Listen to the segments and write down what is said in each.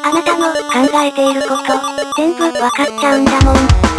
あなたの考えていること、全部わかっちゃうんだもん。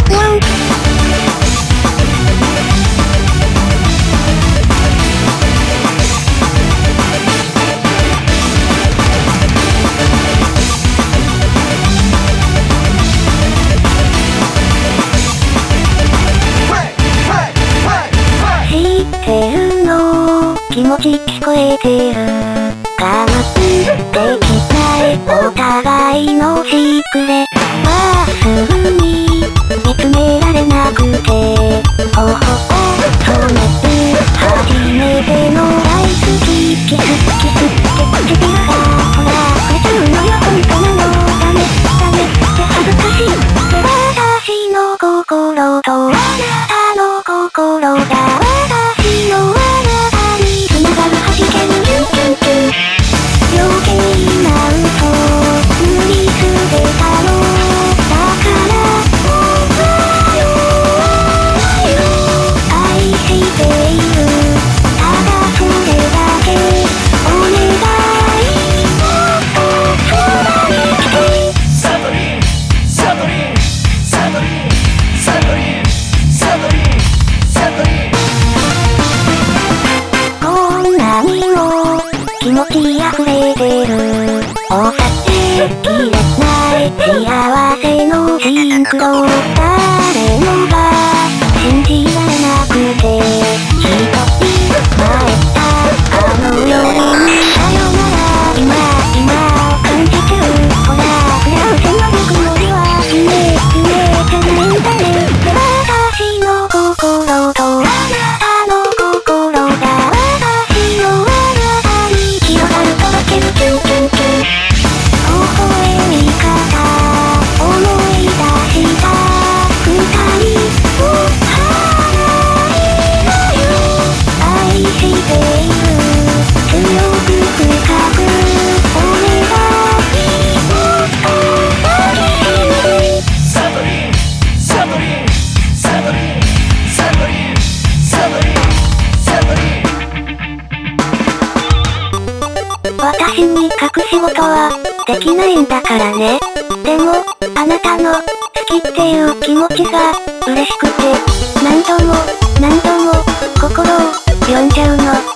知ってるの気持ち聞こえてる我慢できないお互いのシークレまっすぐに見つめられなくて頬を染める初めてのライスキスキスって唇がほら触れちゃうのよ本当なのダメって恥ずかしいって私の心とあなたの心だ私のあなたに繋がる弾けるキュンキュンキュン余計な嘘塗りつけたのだから僕は愛しているただそれだけお願いもっとそばに来てサントリーサントリーサントリーサントリーサントリーサントリーこんなにも気持ち溢れてるお酒きれない幸せのシンクロ誰もが信じられなくて一人前たあの夜にさよなら今を感じてるほら触れ合う手のぬくもりは夢じゃないんだねって私の心とあなたの心だ私のあなたに広がるとろけるキュンキュンキュン微笑み方思い出した二人を離れない愛している強く深くお願いもっと抱きしめてサントリーサントリーサントリーサントリーサントリーサントリー私に隠し事はできないんだからね。でも、あなたの好きっていう気持ちが嬉しくて何度も心を読んじゃうの。